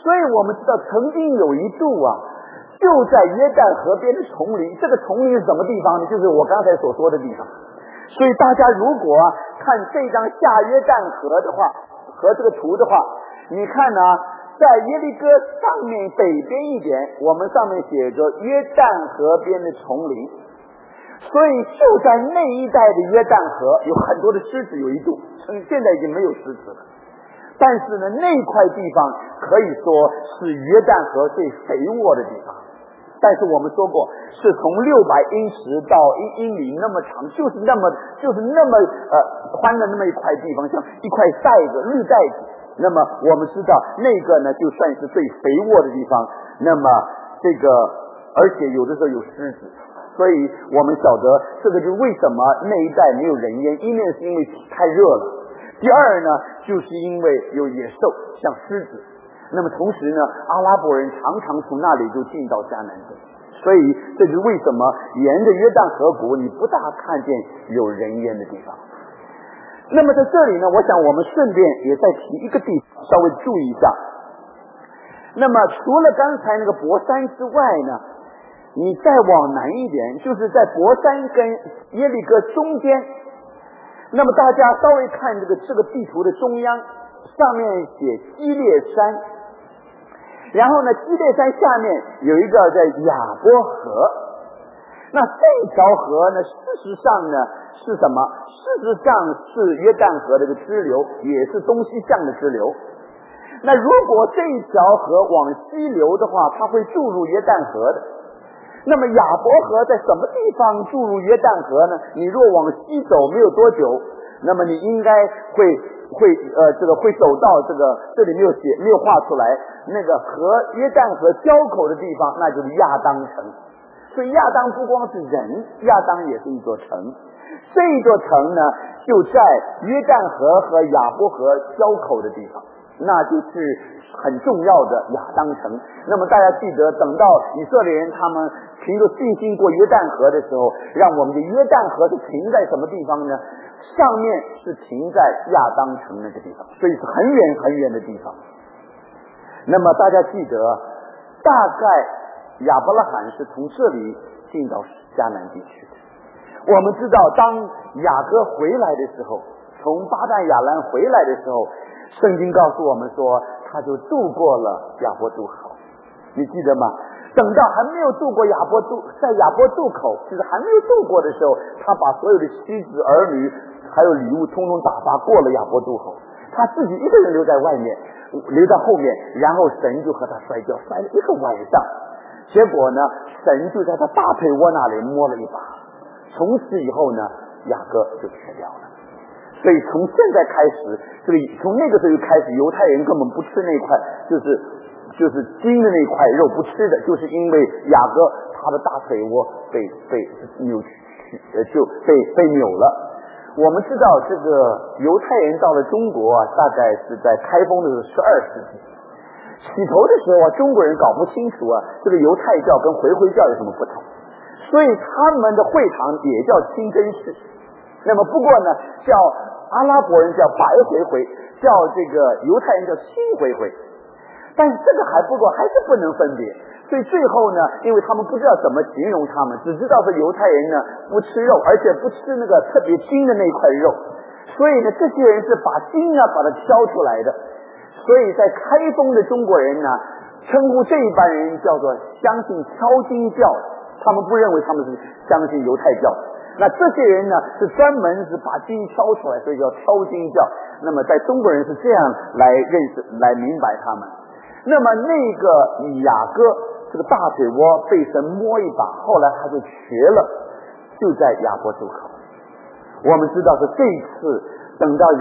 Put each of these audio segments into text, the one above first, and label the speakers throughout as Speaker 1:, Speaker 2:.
Speaker 1: 所以我们知道曾经有一度啊，就在约旦河边的丛林，这个丛林是什么地方呢？就是我刚才所说的地方。所以大家如果看这张下约旦河的话，和这个图的话，你看呢，在耶利哥上面北边一点，我们上面写着约旦河边的丛林。所以就在那一带的约旦河有很多的狮子，有一度现在已经没有狮子了，但是呢，那块地方可以说是约旦河最肥沃的地方。但是我们说过，是从600英尺到1英里那么长，就是那么宽的那么一块地方，像一块袋子，绿袋子。那么我们知道那个呢，就算是最肥沃的地方。那么这个，而且有的时候有狮子，所以我们晓得这个就是为什么那一带没有人烟，一面是因为太热了，第二呢，就是因为有野兽，像狮子。那么同时呢，阿拉伯人常常从那里就进到迦南地，所以这就是为什么沿着约旦河谷你不大看见有人烟的地方。那么在这里呢，我想我们顺便也再提一个地方，稍微注意一下。那么除了刚才那个博山之外呢，你再往南一点，就是在博山跟耶利哥中间。那么大家稍微看这个地图的中央，上面写基列山，然后呢，基列山下面有一个叫雅波河。那这条河呢，事实上呢是什么？事实上是约旦河的一个支流，也是东西向的支流。那如果这条河往西流的话，它会注入约旦河的。那么雅伯河在什么地方注入约旦河呢？你若往西走没有多久，那么你应该会走到这里没有画出来，那个和约旦河交口的地方，那就是亚当城。所以亚当不光是人，亚当也是一座城。这一座城呢，就在约旦河和雅波河交口的地方，那就是很重要的亚当城。那么大家记得，等到以色列人他们凭着信心过约旦河的时候，让我们的约旦河是停在什么地方呢？上面是停在亚当城那个地方，所以是很远很远的地方。那么大家记得，大概亚伯拉罕是从这里进到迦南地区的。我们知道，当雅各回来的时候，从巴旦亚兰回来的时候，圣经告诉我们说，他就渡过了亚伯渡口。你记得吗？等到还没有渡过在亚伯渡口，就是还没有渡过的时候，他把所有的妻子儿女还有礼物通通打发过了亚伯渡口，他自己一个人留在外面，留在后面，然后神就和他摔跤，摔了一个晚上。结果呢，神就在他大腿窝那里摸了一把，从此以后呢，雅各就瘸掉了。所以从现在开始，从那个时候开始，犹太人根本不吃那块就是筋的那块肉，不吃的，就是因为雅各他的大腿窝被扭曲，就被扭了。我们知道这个犹太人到了中国啊，大概是在开封的12世纪。起头的时候啊，中国人搞不清楚啊，这个犹太教跟回教有什么不同，所以他们的会堂也叫清真寺。那么不过呢，叫阿拉伯人叫白回回，叫这个犹太人叫新回回。但是这个还是不能分别，所以最后呢，因为他们不知道怎么形容他们，只知道说犹太人呢不吃肉，而且不吃那个特别筋的那块肉，所以呢，这些人是把筋呢把它挑出来的。所以在开封的中国人呢，称呼这一班人叫做相信挑筋教，他们不认为他们是相信犹太教。那这些人呢，是专门是把筋挑出来，所以叫挑筋教。那么在中国人是这样来认识来明白他们。那么那个雅各这个大腿窝被神摸一把，后来他就瘸了，就在雅伯渡口。我们知道是这一次等到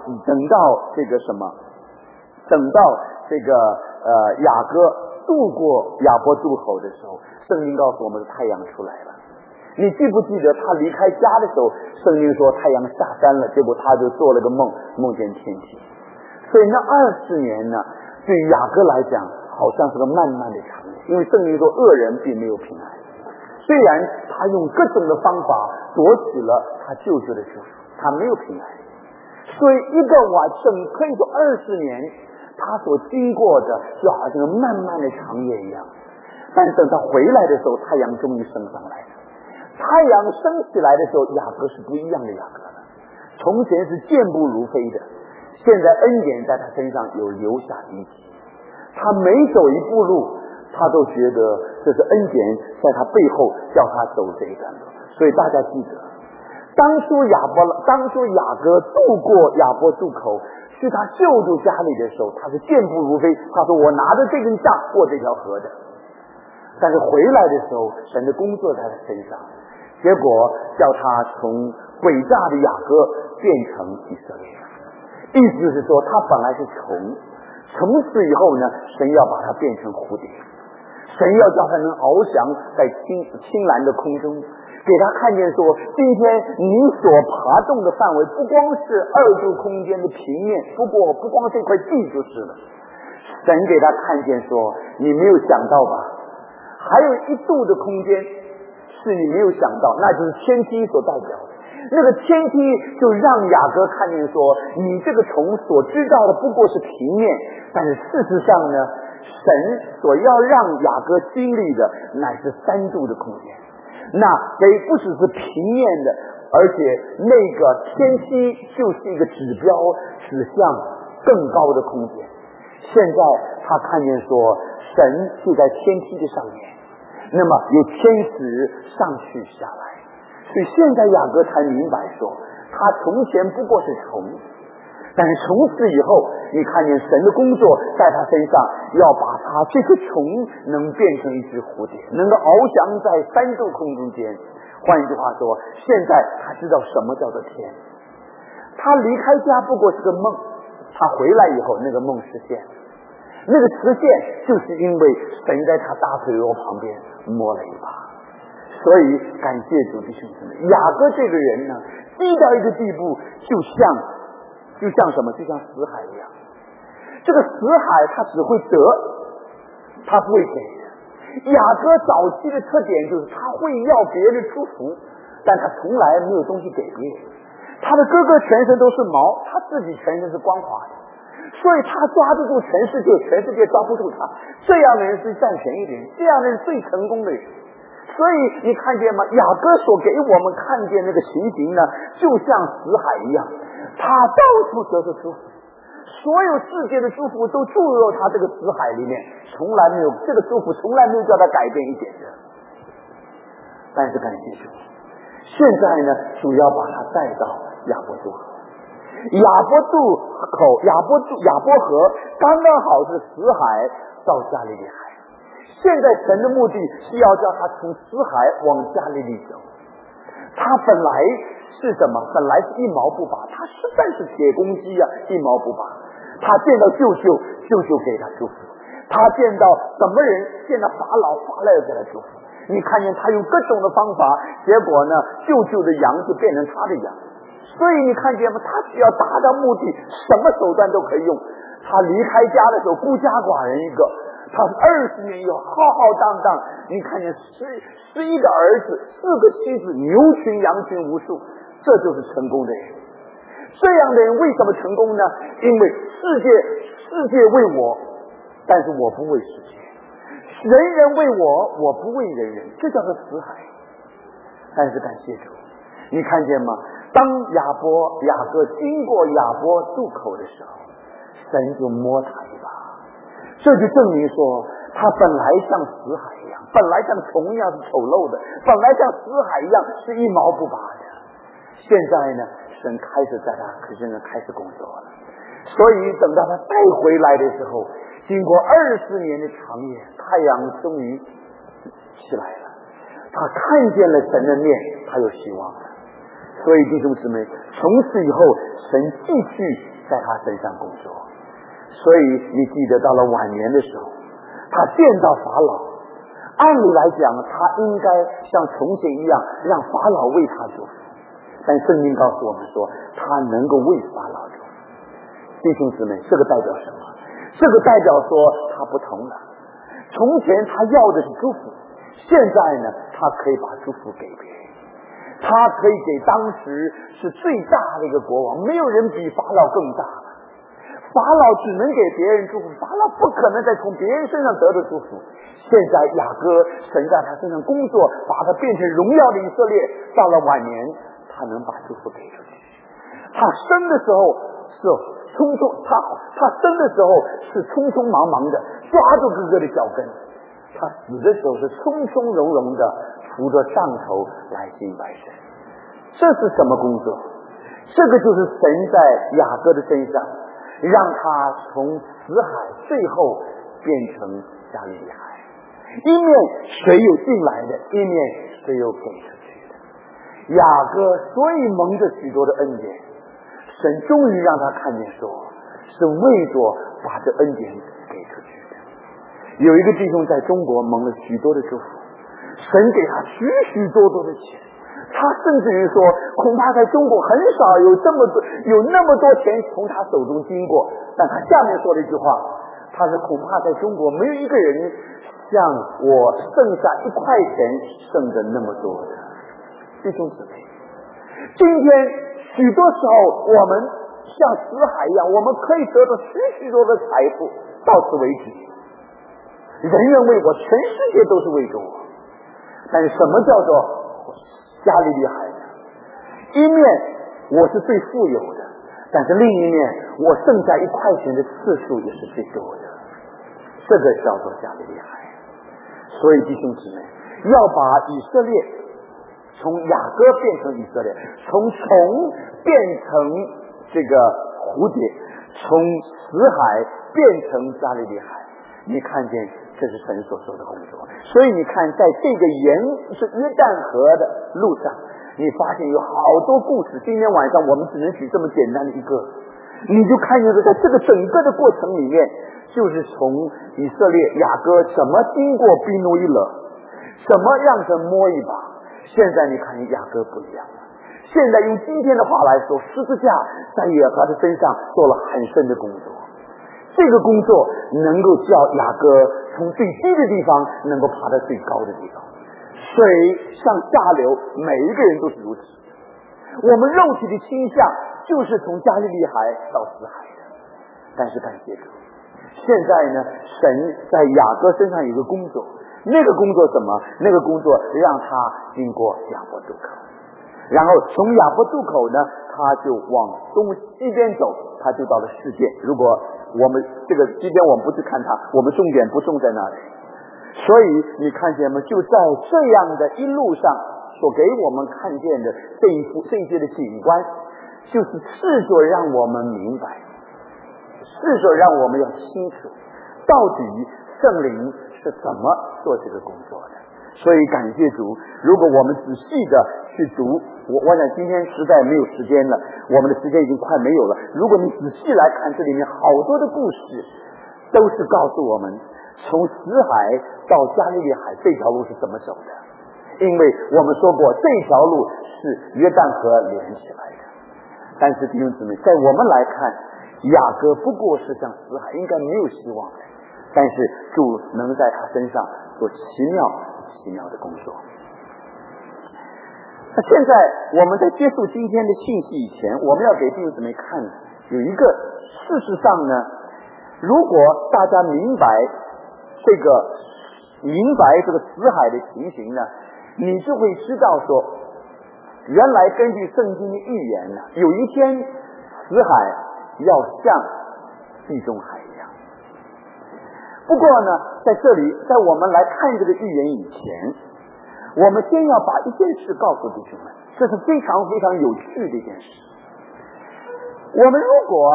Speaker 1: 雅各渡过雅伯渡口的时候，圣经告诉我们太阳出来了。你记不记得他离开家的时候，圣经说太阳下山了，结果他就做了个梦，梦见天气。所以那20年呢，对雅各来讲好像是个漫漫的长夜，因为圣经说恶人并没有平安，虽然他用各种的方法夺取了他舅舅的救赎，他没有平安。所以一个晚上可以说20年， 他所经过的就好像漫漫的长夜一样。但等他回来的时候，太阳终于升上来了。太阳升起来的时候，雅各是不一样的雅各了。从前是健步如飞的，现在恩典在他身上有留下遗迹。他每走一步路，他都觉得这是恩典在他背后叫他走这一段路。所以大家记得，当初雅各渡过雅博渡口去他舅舅家里的时候，他是健步如飞，他说我拿着这根杖过这条河的。但是回来的时候，神的工作在他身上，结果叫他从诡诈的雅各变成以色列人。意思是说，他本来是虫，从此以后呢，神要把它变成蝴蝶，神要叫他能翱翔在青蓝的空中，给他看见说，今天你所爬动的范围不光是2度空间的平面，不光这块地就是了。神给他看见说，你没有想到吧，还有1度的空间是你没有想到，那就是天梯所代表的。那个天梯就让雅各看见说，你这个虫所知道的不过是平面，但是事实上呢，神所要让雅各经历的乃是3度的空间。那不只是平面的，而且那个天梯就是一个指标，指向更高的空间。现在他看见说，神就在天梯的上面，那么有天使上去下来。所以现在雅各才明白说，他从前不过是虫，但是从此以后，你看见神的工作在他身上，要把他这个虫能变成一只蝴蝶，能够翱翔在3度空中间。换一句话说，现在他知道什么叫做天。他离开家不过是个梦，他回来以后那个梦实现了。那个实现就是因为神在他大腿肉旁边摸了一把。所以感谢主弟兄姊妹，雅各这个人呢，低到一个地步，就像什么？就像死海一样。这个死海他只会得，他不会给的。雅各早期的特点就是他会要别人祝福，但他从来没有东西给别人。他的哥哥全身都是毛，他自己全身是光滑的，所以他抓得住全世界，全世界抓不住他。这样的人是占便宜的人，这样的人最成功的人。所以你看见吗？雅各所给我们看见那个情形呢，就像死海一样，他到处得着祝福，所有世界的祝福都注入他这个死海里面，从来没有这个祝福从来没有叫他改变一点的。但是感谢主，现在呢，主要把他带到雅博渡河。雅博河刚刚好是死海到加利利海。现在神的目的是要叫他从死海往加利利走。他本来是什么？本来是一毛不拔，他实在是铁公鸡啊，一毛不拔。他见到舅舅，舅舅给他祝福；他见到什么人，见到法老，法老也给他祝福。你看见他用各种的方法，结果呢，舅舅的羊就变成他的羊。所以你看见吗？他只要达到目的，什么手段都可以用。他离开家的时候，孤家寡人一个。他20年以后浩浩荡荡，你看见11个儿子，4个妻子，牛群羊群无数，这就是成功的人。这样的人为什么成功呢？因为世界为我，但是我不为世界；人人为我，我不为人人，这叫做死海。但是感谢主，你看见吗？当雅各经过雅博渡口的时候，神就摸他一把。这就证明说，他本来像死海一样，本来像虫一样是丑陋的，本来像死海一样是一毛不拔的。现在呢，神开始在他身上开始工作了。所以等到他带回来的时候，经过20年的长夜，太阳终于起来了。他看见了神的面，他有希望了。所以弟兄姊妹，从此以后，神继续在他身上工作。所以你记得到了晚年的时候，他见到法老，按理来讲他应该像从前一样让法老为他祝福，但圣经告诉我们说他能够为法老祝福。弟兄姊妹，这个代表什么？这个代表说他不同了。从前他要的是祝福，现在呢，他可以把祝福给别人，他可以给当时是最大的一个国王，没有人比法老更大了。 法老只能给别人祝福，法老不可能再从别人身上得到祝福。现在雅各神在他身上工作，把他变成荣耀的以色列，到了晚年他能把祝福给出去。他生的时候是匆匆，他生的时候是匆匆忙忙的抓住哥哥的脚跟，他死的时候是从从容容的扶着上头来敬拜神。这是什么工作？这个就是神在雅各的身上，让他从死海最后变成加利利海，一面水有进来的，一面水有给出去的。雅各所以蒙着许多的恩典，神终于让他看见说，是为着把这恩典给出去的。有一个弟兄在中国蒙了许多的祝福，神给他许许多多的钱，他甚至于说，恐怕在中国很少有那么多钱从他手中经过。但他下面说了一句话，他说恐怕在中国没有一个人像我剩下1块钱剩的那么多的。弟兄姊妹，今天许多时候我们像死海一样，我们可以得到许多的财富，到此为止。人人为我，全世界都是为着我。但是什么叫做加利利海呢？一面我是最富有的，但是另一面我剩下1块钱的次数也是最多的，这个叫做加利利海。所以弟兄姊妹，要把以色列从雅各变成以色列，从虫变成这个蝴蝶，从死海变成加利利海，你看见这是神所做的工作。所以你看，在这个是约旦河的路上，你发现有好多故事。今天晚上我们只能举这么简单的一个，你就看见在这个整个的过程里面，就是从以色列雅各怎么经过比努伊勒，怎么让神摸一把。现在你看雅各不一样了，现在用今天的话来说，十字架在雅各的身上做了很深的工作。这个工作能够叫雅各从最低的地方能够爬到最高的地方，水向下流，每一个人都是如此。我们肉体的倾向就是从加利利海到死海的，但是感谢主，现在呢，神在雅各身上有一个工作，那个工作什么？那个工作让他经过雅博渡口，然后从雅博渡口呢，他就往东西边走，他就到了世界。如果我们这个即便我们不去看它，我们重点不重在那里。所以你看见吗？就在这样的一路上所给我们看见的这一些的景观，就是试着让我们明白，试着让我们要清楚，到底圣灵是怎么做这个工作的。所以感谢主，如果我们仔细的去读，我想今天实在没有时间了，我们的时间已经快没有了。如果你仔细来看，这里面好多的故事都是告诉我们，从死海到加利利海这条路是怎么走的。因为我们说过，这条路是约旦河连起来的。但是弟兄姊妹，在我们来看，雅各不过是像死海，应该没有希望的。但是主能在他身上做奇妙的工作。那现在我们在接触今天的信息以前，我们要给弟兄姊妹看有一个，事实上呢，如果大家明白这个死海的情形呢，你就会知道说，原来根据圣经的预言呢，有一天死海要像地中海一样。不过呢，在这里，在我们来看这个预言以前，我们先要把一件事告诉弟兄们，这是非常非常有趣的一件事。我们如果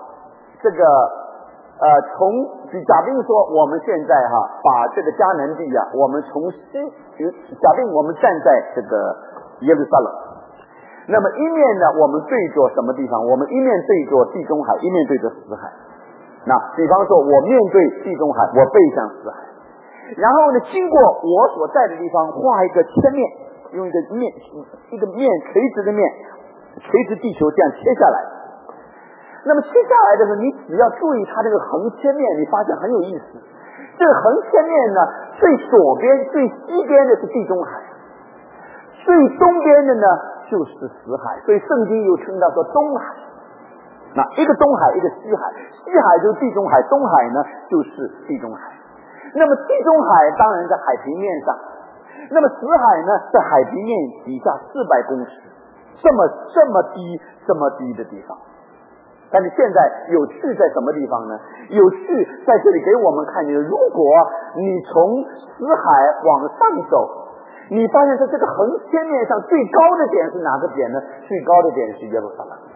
Speaker 1: 假定说我们现在把这个迦南地我们从假定我们站在这个耶路撒冷，那么一面呢我们对着什么地方？我们一面对着地中海，一面对着死海。那比方说我面对地中海，我背向死海，然后呢经过我所在的地方画一个切面，用一个面垂直的面，垂直地球这样切下来。那么切下来的时候，你只要注意它这个横切面，你发现很有意思。这个横切面呢，最左边最西边的是地中海，最东边的呢就是死海，所以圣经又称它做东海。 那一个东海，一个西海，西海就是地中海，东海呢就是地中海。那么地中海当然在海平面上，那么死海呢在海平面底下400公尺，这么低的地方。但是现在有趣在什么地方呢？有趣在这里给我们看见，如果你从死海往上走，你发现在这个横切面上最高的点是哪个点呢？最高的点是耶路撒冷。